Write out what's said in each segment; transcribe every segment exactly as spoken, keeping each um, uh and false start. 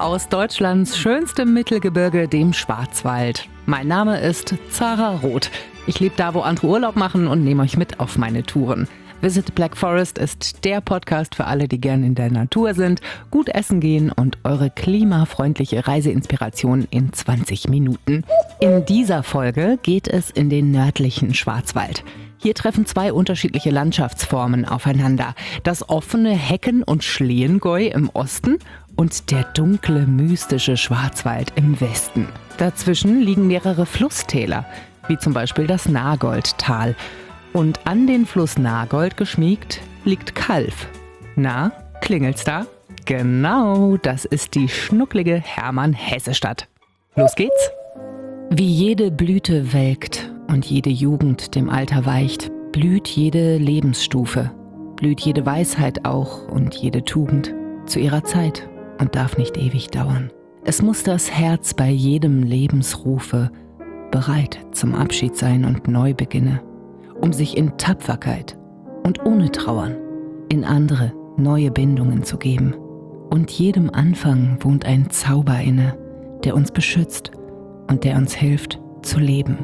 aus Deutschlands schönstem Mittelgebirge, dem Schwarzwald. Mein Name ist Zara Roth. Ich lebe da, wo andere Urlaub machen und nehme euch mit auf meine Touren. Visit Black Forest ist der Podcast für alle, die gern in der Natur sind, gut essen gehen und eure klimafreundliche Reiseinspiration in zwanzig Minuten. In dieser Folge geht es in den nördlichen Schwarzwald. Hier treffen zwei unterschiedliche Landschaftsformen aufeinander. Das offene Hecken- und Schlehenggäu im Osten und der dunkle, mystische Schwarzwald im Westen. Dazwischen liegen mehrere Flusstäler, wie zum Beispiel das Nagoldtal. Und an den Fluss Nagold geschmiegt liegt Calw. Na, klingelt's da? Genau, das ist die schnucklige Hermann-Hesse-Stadt. Los geht's! Wie jede Blüte welkt und jede Jugend dem Alter weicht, blüht jede Lebensstufe, blüht jede Weisheit auch und jede Tugend zu ihrer Zeit und darf nicht ewig dauern. Es muss das Herz bei jedem Lebensrufe bereit zum Abschied sein und Neubeginne, um sich in Tapferkeit und ohne Trauern in andere, neue Bindungen zu geben. Und jedem Anfang wohnt ein Zauber inne, der uns beschützt und der uns hilft zu leben.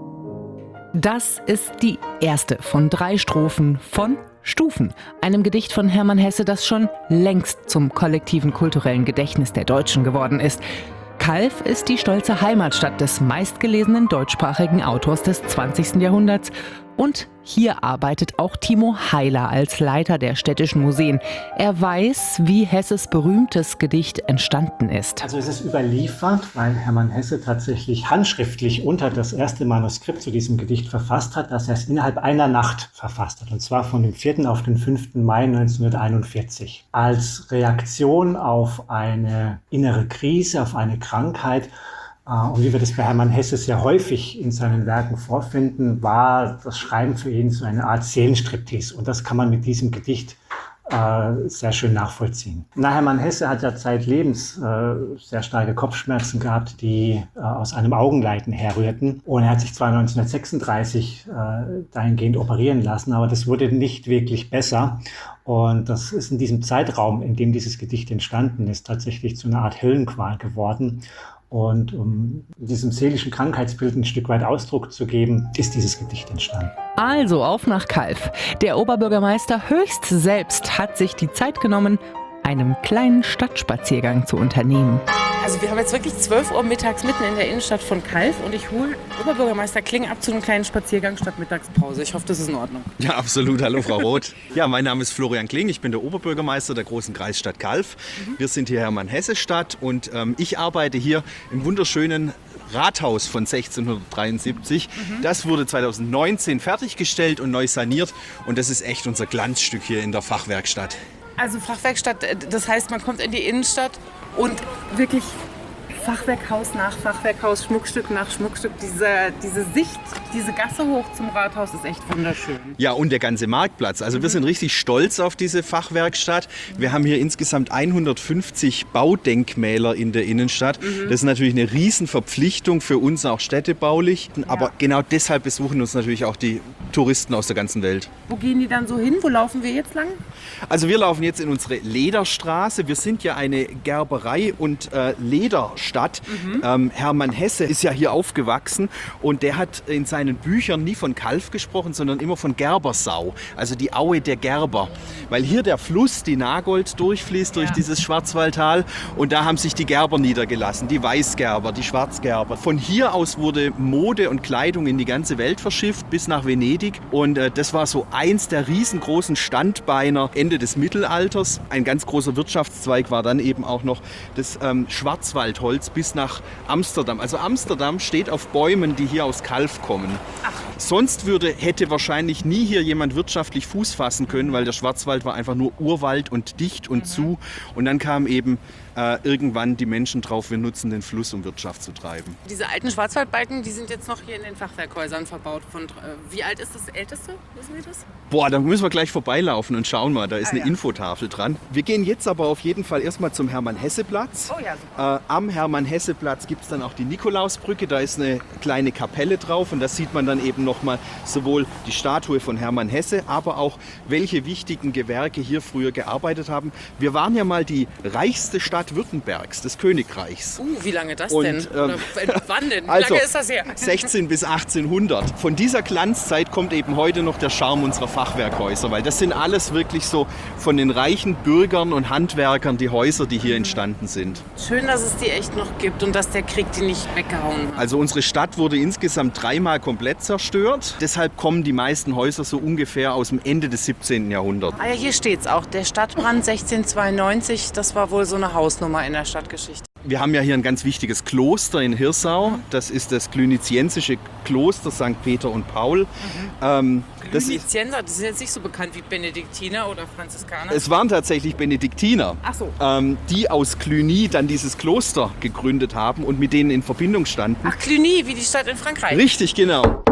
Das ist die erste von drei Strophen von Stufen, einem Gedicht von Hermann Hesse, das schon längst zum kollektiven kulturellen Gedächtnis der Deutschen geworden ist. Calw ist die stolze Heimatstadt des meistgelesenen deutschsprachigen Autors des zwanzigsten Jahrhunderts. Und hier arbeitet auch Timo Heiler als Leiter der städtischen Museen. Er weiß, wie Hesses berühmtes Gedicht entstanden ist. Also es ist überliefert, weil Hermann Hesse tatsächlich handschriftlich unter das erste Manuskript zu diesem Gedicht verfasst hat, dass er es innerhalb einer Nacht verfasst hat. Und zwar von dem vierten auf den fünften Mai neunzehnhunderteinundvierzig. Als Reaktion auf eine innere Krise, auf eine Krankheit. Und wie wir das bei Hermann Hesse sehr häufig in seinen Werken vorfinden, war das Schreiben für ihn so eine Art Seelenstriptease. Und das kann man mit diesem Gedicht äh, sehr schön nachvollziehen. Na, Hermann Hesse hat ja zeitlebens äh, sehr starke Kopfschmerzen gehabt, die äh, aus einem Augenleiden herrührten. Und er hat sich zwar neunzehnhundertsechsunddreißig äh, dahingehend operieren lassen, aber das wurde nicht wirklich besser. Und das ist in diesem Zeitraum, in dem dieses Gedicht entstanden ist, tatsächlich zu einer Art Höllenqual geworden. Und um diesem seelischen Krankheitsbild ein Stück weit Ausdruck zu geben, ist dieses Gedicht entstanden. Also auf nach Calw. Der Oberbürgermeister Höchst selbst hat sich die Zeit genommen, einen kleinen Stadtspaziergang zu unternehmen. Also wir haben jetzt wirklich zwölf Uhr mittags mitten in der Innenstadt von Calw und ich hole Oberbürgermeister Kling ab zu einem kleinen Spaziergang statt Mittagspause. Ich hoffe, das ist in Ordnung. Ja, absolut. Hallo, Frau Roth. Ja, mein Name ist Florian Kling. Ich bin der Oberbürgermeister der großen Kreisstadt Calw. Mhm. Wir sind hier Hermann-Hesse-Stadt und ähm, ich arbeite hier im wunderschönen Rathaus von sechzehnhundertdreiundsiebzig. Mhm. Das wurde zweitausendneunzehn fertiggestellt und neu saniert und das ist echt unser Glanzstück hier in der Fachwerkstatt. Also Fachwerkstatt, das heißt, man kommt in die Innenstadt und wirklich Fachwerkhaus nach Fachwerkhaus, Schmuckstück nach Schmuckstück. Diese, diese Sicht, diese Gasse hoch zum Rathaus ist echt wunderschön. Ja, und der ganze Marktplatz. Also mhm. wir sind richtig stolz auf diese Fachwerkstatt. Wir haben hier insgesamt hundertfünfzig Baudenkmäler in der Innenstadt. Mhm. Das ist natürlich eine Riesenverpflichtung für uns, auch städtebaulich. Aber ja. genau deshalb besuchen uns natürlich auch die Touristen aus der ganzen Welt. Wo gehen die dann so hin? Wo laufen wir jetzt lang? Also wir laufen jetzt in unsere Lederstraße. Wir sind ja eine Gerberei- und äh, Lederstadt. Mhm. Ähm, Hermann Hesse ist ja hier aufgewachsen und der hat in seinen Büchern nie von Calw gesprochen, sondern immer von Gerbersau, also die Aue der Gerber. Weil hier der Fluss, die Nagold, durchfließt durch ja. dieses Schwarzwaldtal und da haben sich die Gerber niedergelassen, die Weißgerber, die Schwarzgerber. Von hier aus wurde Mode und Kleidung in die ganze Welt verschifft, bis nach Venedig und äh, das war so eins der riesengroßen Standbeiner Ende des Mittelalters. Ein ganz großer Wirtschaftszweig war dann eben auch noch das ähm, Schwarzwaldholz bis nach Amsterdam. Also Amsterdam steht auf Bäumen, die hier aus Calw kommen. Ach. Sonst würde, hätte wahrscheinlich nie hier jemand wirtschaftlich Fuß fassen können, weil der Schwarzwald war einfach nur Urwald und dicht und mhm. zu. Und dann kamen eben äh, irgendwann die Menschen drauf, wir nutzen den Fluss, um Wirtschaft zu treiben. Diese alten Schwarzwaldbalken, die sind jetzt noch hier in den Fachwerkhäusern verbaut. Von, äh, wie alt ist das älteste? Wissen wir das? Boah, da müssen wir gleich vorbeilaufen und schauen mal, da ist ah, eine ja. Infotafel dran. Wir gehen jetzt aber auf jeden Fall erstmal zum Hermann-Hesse-Platz. Oh ja, super. Äh, am Hermann-Hesse-Platz gibt es dann auch die Nikolausbrücke, da ist eine kleine Kapelle drauf und da sieht man dann eben nochmal sowohl die Statue von Hermann Hesse, aber auch welche wichtigen Gewerke hier früher gearbeitet haben. Wir waren ja mal die reichste Stadt Baden-Württembergs, des Königreichs. Uh, wie lange das Und, denn? ähm, Oder wann denn? Wie also, lange ist das her? sechzehnhundert bis achtzehnhundert. Von dieser Glanzzeit kommt eben heute noch der Charme unserer Fachwerkhäuser, weil das sind alles wirklich so von den reichen Bürgern und Handwerkern die Häuser, die hier entstanden sind. Schön, dass es die echt noch gibt und dass der Krieg die nicht weggehauen hat. Also unsere Stadt wurde insgesamt dreimal komplett zerstört. Deshalb kommen die meisten Häuser so ungefähr aus dem Ende des siebzehnten Jahrhunderts. Ah ja, hier steht's auch. Der Stadtbrand sechzehnhundertzweiundneunzig, das war wohl so eine Hausnummer in der Stadtgeschichte. Wir haben ja hier ein ganz wichtiges Kloster in Hirsau. Das ist das Cluniziensische Kloster Sankt Peter und Paul. Mhm. Ähm, das Clunizienser, die sind jetzt nicht so bekannt wie Benediktiner oder Franziskaner. Es waren tatsächlich Benediktiner, Ach so. ähm, die aus Cluny dann dieses Kloster gegründet haben und mit denen in Verbindung standen. Ach, Cluny, wie die Stadt in Frankreich. Richtig, genau.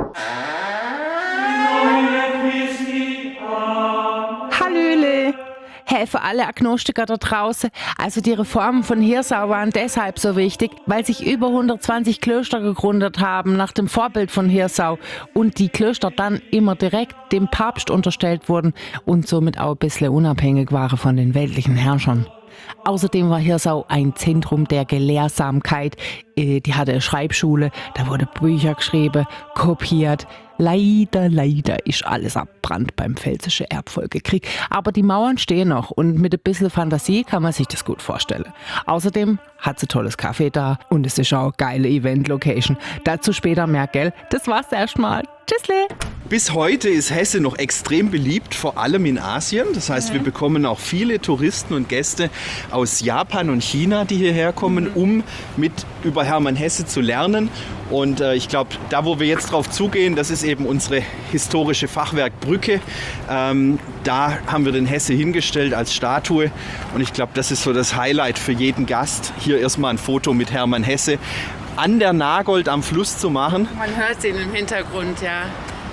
Hallöle! Hey, für alle Agnostiker da draußen, also die Reformen von Hirsau waren deshalb so wichtig, weil sich über hundertzwanzig Klöster gegründet haben nach dem Vorbild von Hirsau und die Klöster dann immer direkt dem Papst unterstellt wurden und somit auch ein bisschen unabhängig waren von den weltlichen Herrschern. Außerdem war Hirsau ein Zentrum der Gelehrsamkeit. Die hatte eine Schreibschule, da wurde Bücher geschrieben, kopiert. Leider, leider ist alles abbrannt beim Pfälzischen Erbfolgekrieg. Aber die Mauern stehen noch und mit ein bisschen Fantasie kann man sich das gut vorstellen. Außerdem hat sie tolles Kaffee da und es ist auch eine geile Event-Location. Dazu später mehr, gell? Das war's erstmal. Tschüssle! Bis heute ist Hesse noch extrem beliebt, vor allem in Asien. Das heißt, wir bekommen auch viele Touristen und Gäste aus Japan und China, die hierher kommen, um mit über Hermann Hesse zu lernen. Und äh, ich glaube, da wo wir jetzt drauf zugehen, das ist eben unsere historische Fachwerkbrücke. Ähm, da haben wir den Hesse hingestellt als Statue. Und ich glaube, das ist so das Highlight für jeden Gast, hier erstmal ein Foto mit Hermann Hesse an der Nagold am Fluss zu machen. Man hört ihn im Hintergrund, ja.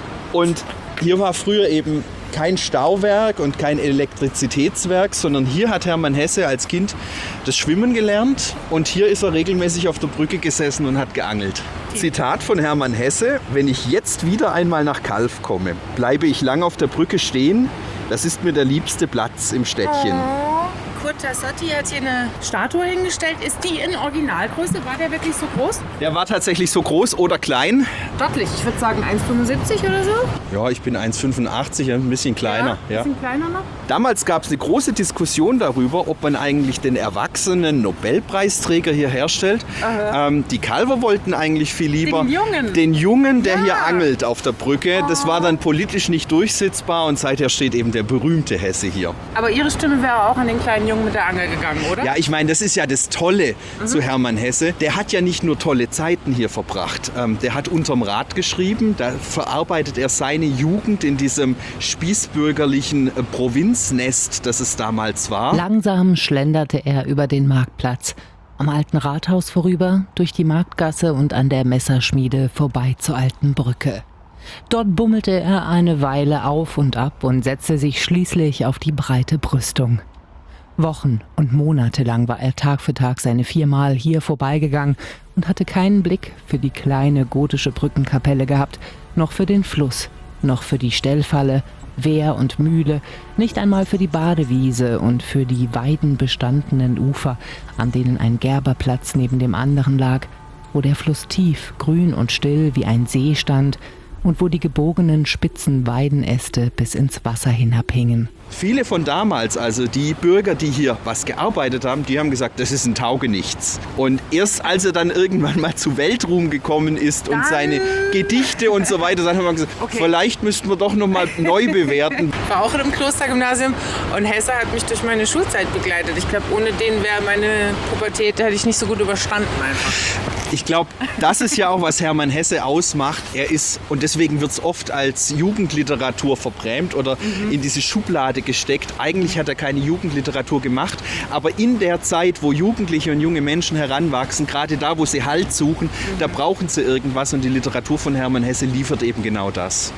Und hier war früher eben kein Stauwerk und kein Elektrizitätswerk, sondern hier hat Hermann Hesse als Kind das Schwimmen gelernt und hier ist er regelmäßig auf der Brücke gesessen und hat geangelt. Zitat von Hermann Hesse: Wenn ich jetzt wieder einmal nach Calw komme, bleibe ich lang auf der Brücke stehen. Das ist mir der liebste Platz im Städtchen. Kurt Tassotti hat hier eine Statue hingestellt. Ist die in Originalgröße? War der wirklich so groß? Der war tatsächlich so groß oder klein. Stattlich. Ich würde sagen eins Komma fünfundsiebzig oder so. Ja, ich bin eins Komma fünfundachtzig, ein bisschen kleiner. Ja, ein bisschen kleiner noch. Damals gab es eine große Diskussion darüber, ob man eigentlich den erwachsenen Nobelpreisträger hier herstellt. Ähm, die Calwer wollten eigentlich viel lieber den Jungen, den Jungen der ja. hier angelt auf der Brücke. Oh. Das war dann politisch nicht durchsetzbar und seither steht eben der berühmte Hesse hier. Aber Ihre Stimme wäre auch an den kleinen Jungen mit der Angel gegangen, oder? Ja, ich meine, das ist ja das Tolle mhm. zu Hermann Hesse. Der hat ja nicht nur tolle Zeiten hier verbracht. Ähm, der hat unterm Rad geschrieben. Da verarbeitet er seine Jugend in diesem spießbürgerlichen äh, Provinznest, das es damals war. Langsam schlenderte er über den Marktplatz, am alten Rathaus vorüber, durch die Marktgasse und an der Messerschmiede vorbei zur alten Brücke. Dort bummelte er eine Weile auf und ab und setzte sich schließlich auf die breite Brüstung. Wochen und Monate lang war er Tag für Tag seine viermal hier vorbeigegangen und hatte keinen Blick für die kleine gotische Brückenkapelle gehabt, noch für den Fluss, noch für die Stellfalle, Wehr und Mühle, nicht einmal für die Badewiese und für die weidenbestandenen Ufer, an denen ein Gerberplatz neben dem anderen lag, wo der Fluss tief, grün und still wie ein See stand und wo die gebogenen spitzen Weidenäste bis ins Wasser hinabhingen. Viele von damals, also die Bürger, die hier was gearbeitet haben, die haben gesagt, das ist ein Taugenichts. Und erst als er dann irgendwann mal zu Weltruhm gekommen ist und seine Gedichte und so weiter, dann haben wir gesagt, okay, vielleicht müssten wir doch noch mal neu bewerten. Ich war auch in einem Klostergymnasium und Hesse hat mich durch meine Schulzeit begleitet. Ich glaube, ohne den wäre meine Pubertät, hätte ich nicht so gut überstanden einfach. Ich glaube, das ist ja auch, was Hermann Hesse ausmacht. Er ist, und deswegen wird es oft als Jugendliteratur verbrämt oder mhm. in diese Schublade gesteckt. Eigentlich hat er keine Jugendliteratur gemacht, aber in der Zeit, wo Jugendliche und junge Menschen heranwachsen, gerade da, wo sie Halt suchen, mhm. da brauchen sie irgendwas und die Literatur von Hermann Hesse liefert eben genau das.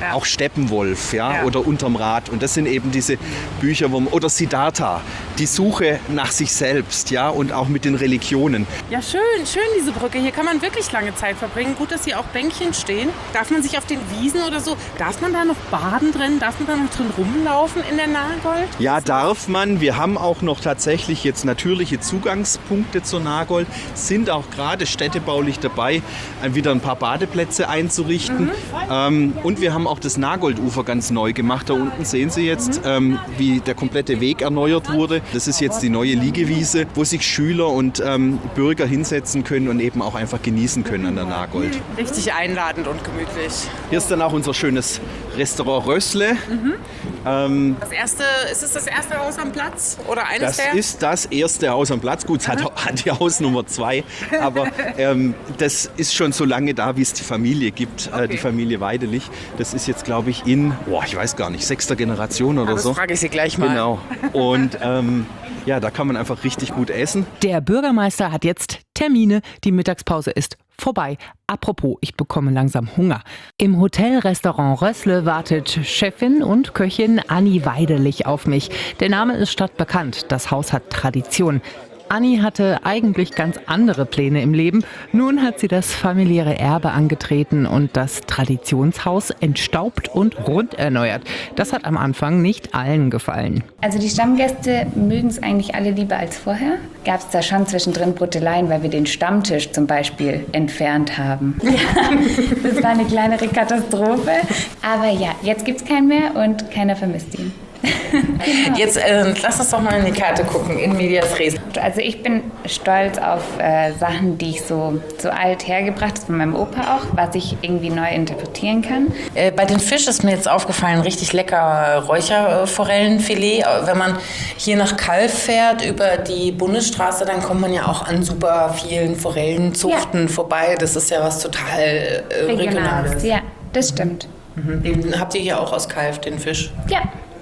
Ja. Auch Steppenwolf, ja, Ja. oder Unterm Rad. Und das sind eben diese Bücher, wo man, oder Siddhartha, die Suche nach sich selbst, ja, und auch mit den Religionen. Ja, schön, schön diese Brücke. Hier kann man wirklich lange Zeit verbringen. Gut, dass hier auch Bänkchen stehen. Darf man sich auf den Wiesen oder so, darf man da noch baden drin? Darf man da noch drin rumlaufen in der Nagold? Ja, darf man. Wir haben auch noch tatsächlich jetzt natürliche Zugangspunkte zur Nagold, sind auch gerade städtebaulich dabei, wieder ein paar Badeplätze einzurichten. Mhm. Ähm, und wir haben auch das Nagoldufer ganz neu gemacht. Da unten sehen Sie jetzt, mhm. ähm, wie der komplette Weg erneuert wurde. Das ist jetzt die neue Liegewiese, wo sich Schüler und ähm, Bürger hinsetzen können und eben auch einfach genießen können an der Nagold. Richtig einladend und gemütlich. Hier ist dann auch unser schönes Restaurant Rössle. Mhm. Ähm, das erste, ist es das erste Haus am Platz oder eines das der? ist das erste Haus am Platz. Gut, es hat, hat die Haus Nummer zwei, aber ähm, das ist schon so lange da, wie es die Familie gibt, Okay. äh, die Familie Weidelich. Das ist jetzt, glaube ich, in, boah, ich weiß gar nicht, sechster Generation oder Ah, das so. frage ich Sie gleich mal. Genau. Und ähm, ja, da kann man einfach richtig gut essen. Der Bürgermeister hat jetzt Termine. Die Mittagspause ist vorbei. Apropos, ich bekomme langsam Hunger. Im Hotelrestaurant Rössle wartet Chefin und Köchin Anni Weidelich auf mich. Der Name ist stadtbekannt. Das Haus hat Tradition. Anni hatte eigentlich ganz andere Pläne im Leben. Nun hat sie das familiäre Erbe angetreten und das Traditionshaus entstaubt und rund erneuert. Das hat am Anfang nicht allen gefallen. Also die Stammgäste mögen es eigentlich alle lieber als vorher. Gab es da schon zwischendrin Brutteleien, weil wir den Stammtisch zum Beispiel entfernt haben. Ja, das war eine kleinere Katastrophe. Aber ja, jetzt gibt es keinen mehr und keiner vermisst ihn. Genau. Jetzt äh, lass uns doch mal in die Karte gucken, in medias res. Also ich bin stolz auf äh, Sachen, die ich so, so alt hergebracht habe, von meinem Opa auch, was ich irgendwie neu interpretieren kann. Äh, bei den Fisch ist mir jetzt aufgefallen, richtig lecker Räucherforellenfilet. Wenn man hier nach Calw fährt über die Bundesstraße, dann kommt man ja auch an super vielen Forellenzuchten Ja. vorbei. Das ist ja was total äh, Regionales. Ja, das stimmt. Mhm. Den habt ihr hier auch aus Calw, den Fisch? Ja.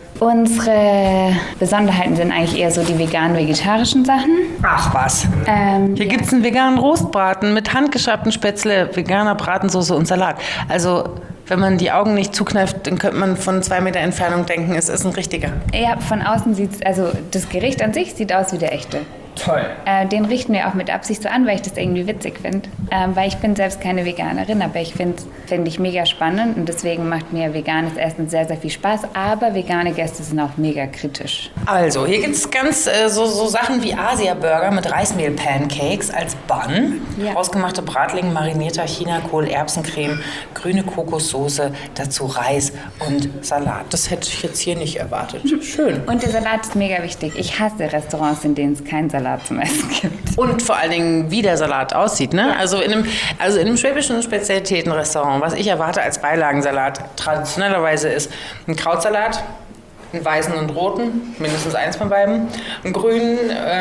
Unsere Besonderheiten sind eigentlich eher so die vegan-vegetarischen Sachen. Ach was. Ähm, Hier ja. gibt es einen veganen Rostbraten mit handgeschabten Spätzle, veganer Bratensoße und Salat. Also, wenn man die Augen nicht zukneift, dann könnte man von zwei Meter Entfernung denken, es ist ein richtiger. Ja, von außen sieht es, also das Gericht an sich sieht aus wie der echte. Toll. Äh, den richten wir auch mit Absicht so an, weil ich das irgendwie witzig finde. Ähm, weil ich bin selbst keine Veganerin, aber ich finde find ich mega spannend und deswegen macht mir veganes Essen sehr, sehr viel Spaß. Aber vegane Gäste sind auch mega kritisch. Also, hier gibt es ganz äh, so, so Sachen wie Asia-Burger mit Reismehl-Pancakes als Bun, Ja. ausgemachte Bratling, marinierter Chinakohl, Erbsencreme, grüne Kokossoße, dazu Reis und Salat. Das hätte ich jetzt hier nicht erwartet. Schön. Und der Salat ist mega wichtig. Ich hasse Restaurants, in denen es keinen Salat zum Essen gibt. Und vor allen Dingen, wie der Salat aussieht. Ne? Also, in einem, also in einem schwäbischen Spezialitätenrestaurant, was ich erwarte als Beilagensalat, traditionellerweise ist ein Krautsalat, einen weißen und roten, mindestens eins von beiden, einen grünen,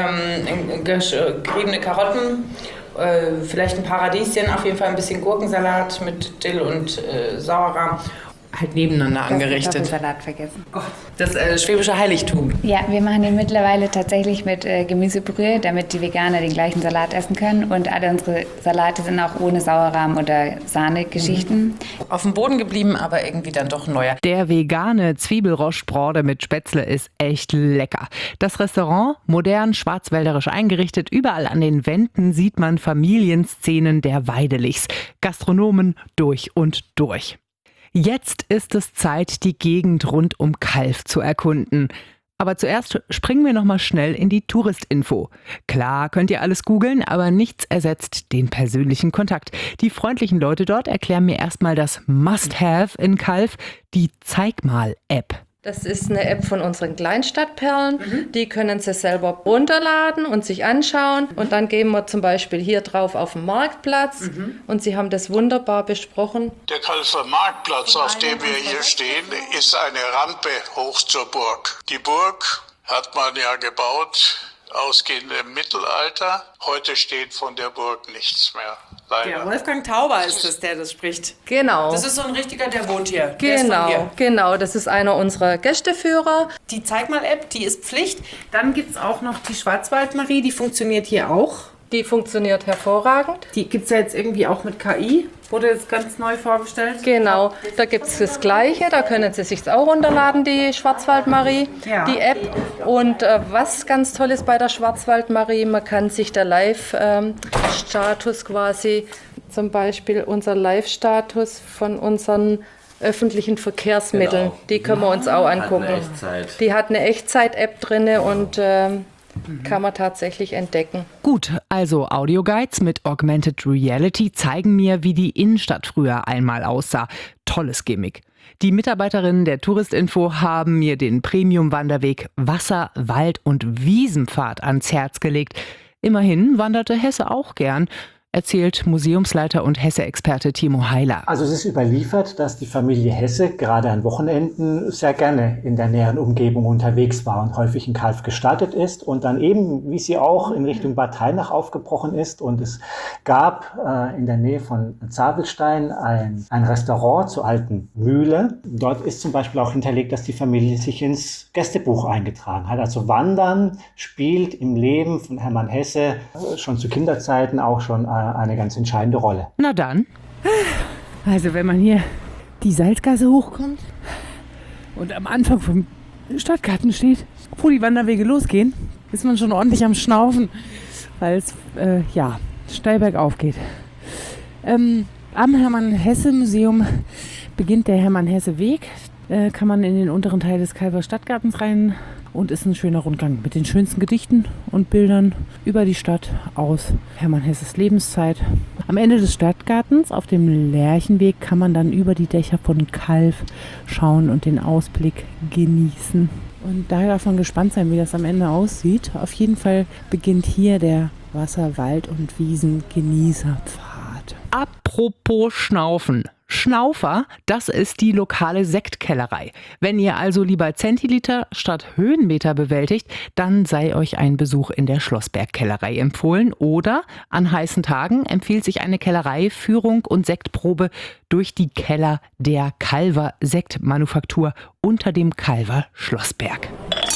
ähm, geriebene Karotten, äh, vielleicht ein Paradieschen, auf jeden Fall ein bisschen Gurkensalat mit Dill und äh, Sauerrahm. Halt nebeneinander angerichtet. Ich habe den Salat vergessen. Das äh, schwäbische Heiligtum. Ja, wir machen den mittlerweile tatsächlich mit äh, Gemüsebrühe, damit die Veganer den gleichen Salat essen können. Und alle unsere Salate sind auch ohne Sauerrahm oder Sahnegeschichten. Mhm. Auf dem Boden geblieben, aber irgendwie dann doch neuer. Der vegane Zwiebelroschbrode mit Spätzle ist echt lecker. Das Restaurant, modern, schwarzwälderisch eingerichtet, überall an den Wänden sieht man Familienszenen der Weidelichs. Gastronomen durch und durch. Jetzt ist es Zeit, die Gegend rund um Calw zu erkunden. Aber zuerst springen wir noch mal schnell in die Touristinfo. Klar könnt ihr alles googeln, aber nichts ersetzt den persönlichen Kontakt. Die freundlichen Leute dort erklären mir erstmal das Must-Have in Calw, die Zeig-mal-App. Das ist eine App von unseren Kleinstadtperlen. Mhm. Die können Sie selber runterladen und sich anschauen. Und dann gehen wir zum Beispiel hier drauf auf den Marktplatz. Mhm. Und Sie haben das wunderbar besprochen. Der Calwer Marktplatz, auf dem wir hier stehen, ist eine Rampe hoch zur Burg. Die Burg hat man ja gebaut, ausgehend im Mittelalter. Heute steht von der Burg nichts mehr. Leider. Der Wolfgang Tauber ist es, der das spricht. Genau. Das ist so ein richtiger, der wohnt hier. Der ist von Genau, hier. genau. Das ist einer unserer Gästeführer. Die Zeig-mal-App, die ist Pflicht. Dann gibt es auch noch die Schwarzwald-Marie, die funktioniert hier auch. Die funktioniert hervorragend. Die gibt es ja jetzt irgendwie auch mit K I, wurde jetzt ganz neu vorgestellt. Genau, da gibt es das Gleiche, da können Sie sich auch runterladen, die Schwarzwaldmarie, Ja. die App. Und äh, was ganz toll ist bei der Schwarzwaldmarie, man kann sich der Live-Status quasi, zum Beispiel unser Live-Status von unseren öffentlichen Verkehrsmitteln, Genau. die können wir uns auch angucken. Hat eine Echtzeit. Die hat eine Echtzeit-App drin und ähm, kann man tatsächlich entdecken. Gut, also Audioguides mit Augmented Reality zeigen mir, wie die Innenstadt früher einmal aussah. Tolles Gimmick. Die Mitarbeiterinnen der Touristinfo haben mir den Premium-Wanderweg Wasser-, Wald- und Wiesenpfad ans Herz gelegt. Immerhin wanderte Hesse auch gern, erzählt Museumsleiter und Hesse-Experte Timo Heiler. Also es ist überliefert, dass die Familie Hesse gerade an Wochenenden sehr gerne in der näheren Umgebung unterwegs war und häufig in Calw gestartet ist und dann eben, wie sie auch in Richtung Bad Hainach aufgebrochen ist. Und es gab äh, in der Nähe von Zabelstein ein, ein Restaurant zur alten Mühle. Dort ist zum Beispiel auch hinterlegt, dass die Familie sich ins Gästebuch eingetragen hat. Also Wandern spielt im Leben von Hermann Hesse äh, schon zu Kinderzeiten auch schon äh, eine ganz entscheidende Rolle. Na dann. Also wenn man hier die Salzgasse hochkommt und am Anfang vom Stadtgarten steht, wo die Wanderwege losgehen, ist man schon ordentlich am Schnaufen, weil es äh, ja, steil bergauf geht. Ähm, am Hermann-Hesse-Museum beginnt der Hermann-Hesse-Weg. Äh, kann man in den unteren Teil des Calwer Stadtgartens rein und ist ein schöner Rundgang mit den schönsten Gedichten und Bildern über die Stadt aus Hermann Hesses Lebenszeit. Am Ende des Stadtgartens auf dem Lerchenweg kann man dann über die Dächer von Calw schauen und den Ausblick genießen. Und da darf man gespannt sein, wie das am Ende aussieht. Auf jeden Fall beginnt hier der Wasser-, Wald- und Wiesen-Genießerpfad. Apropos Schnaufen. Schnaufer, das ist die lokale Sektkellerei. Wenn ihr also lieber Zentiliter statt Höhenmeter bewältigt, dann sei euch ein Besuch in der Schlossberg-Kellerei empfohlen. Oder an heißen Tagen empfiehlt sich eine Kellerei-Führung und Sektprobe durch die Keller der Calwer Sektmanufaktur unter dem Calwer Schlossberg.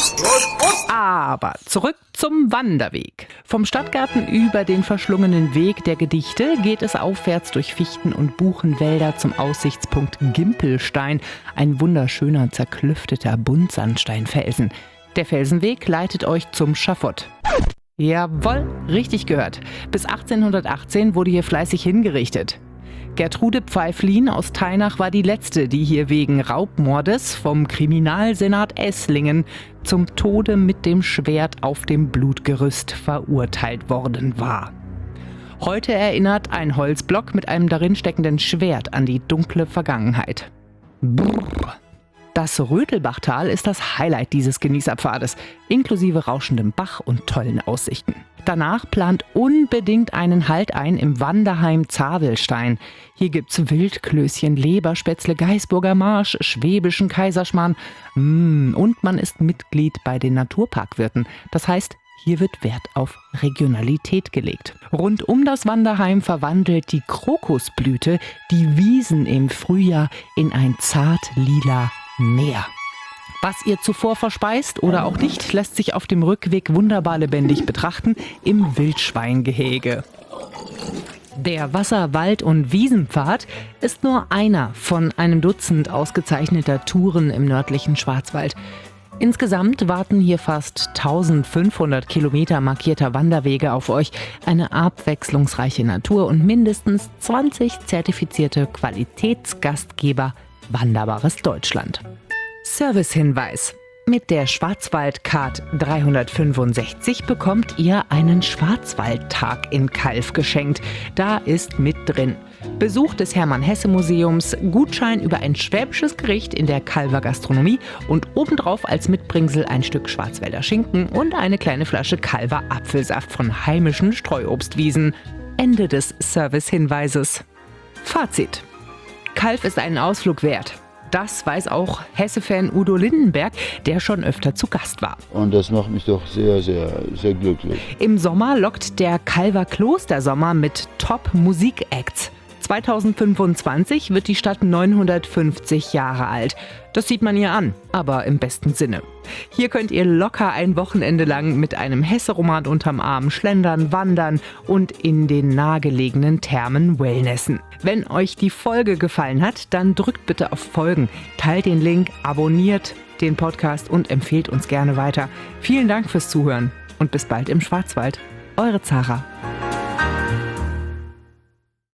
Aber zurück zum Wanderweg. Vom Stadtgarten über den verschlungenen Weg der Gedichte geht es aufwärts durch Fichten- und Buchenwälder zum Aussichtspunkt Gimpelstein, ein wunderschöner, zerklüfteter Buntsandsteinfelsen. Der Felsenweg leitet euch zum Schafott. Jawohl, richtig gehört. Bis achtzehnhundertachtzehn wurde hier fleißig hingerichtet. Gertrude Pfeiflin aus Teinach war die letzte, die hier wegen Raubmordes vom Kriminalsenat Esslingen zum Tode mit dem Schwert auf dem Blutgerüst verurteilt worden war. Heute erinnert ein Holzblock mit einem darin steckenden Schwert an die dunkle Vergangenheit. Brrr. Das Rötelbachtal ist das Highlight dieses Genießerpfades, inklusive rauschendem Bach und tollen Aussichten. Danach plant unbedingt einen Halt ein im Wanderheim Zabelstein. Hier gibt's Wildklößchen, Leberspätzle, Gaisburger Marsch, schwäbischen Kaiserschmarrn. Mmh, und man ist Mitglied bei den Naturparkwirten. Das heißt, hier wird Wert auf Regionalität gelegt. Rund um das Wanderheim verwandelt die Krokusblüte die Wiesen im Frühjahr in ein zart lila Meer. Was ihr zuvor verspeist oder auch nicht, lässt sich auf dem Rückweg wunderbar lebendig betrachten im Wildschweingehege. Der Wasser-, Wald- und Wiesenpfad ist nur einer von einem Dutzend ausgezeichneter Touren im nördlichen Schwarzwald. Insgesamt warten hier fast eintausendfünfhundert Kilometer markierter Wanderwege auf euch, eine abwechslungsreiche Natur und mindestens zwanzig zertifizierte Qualitätsgastgeber. Wanderbares Deutschland. Servicehinweis. Mit der Schwarzwald-Card dreihundertfünfundsechzig bekommt ihr einen Schwarzwaldtag in Calw geschenkt. Da ist mit drin Besuch des Hermann-Hesse-Museums, Gutschein über ein schwäbisches Gericht in der Calwer Gastronomie und obendrauf als Mitbringsel ein Stück Schwarzwälder Schinken und eine kleine Flasche Calwer Apfelsaft von heimischen Streuobstwiesen. Ende des Servicehinweises. Fazit. Calw ist einen Ausflug wert. Das weiß auch Hesse-Fan Udo Lindenberg, der schon öfter zu Gast war. Und das macht mich doch sehr, sehr, sehr glücklich. Im Sommer lockt der Calwer Klostersommer mit Top-Musik-Acts. zweitausendfünfundzwanzig wird die Stadt neunhundertfünfzig Jahre alt. Das sieht man ihr an, aber im besten Sinne. Hier könnt ihr locker ein Wochenende lang mit einem Hesse-Roman unterm Arm schlendern, wandern und in den nahegelegenen Thermen wellnessen. Wenn euch die Folge gefallen hat, dann drückt bitte auf Folgen, teilt den Link, abonniert den Podcast und empfehlt uns gerne weiter. Vielen Dank fürs Zuhören und bis bald im Schwarzwald. Eure Zara.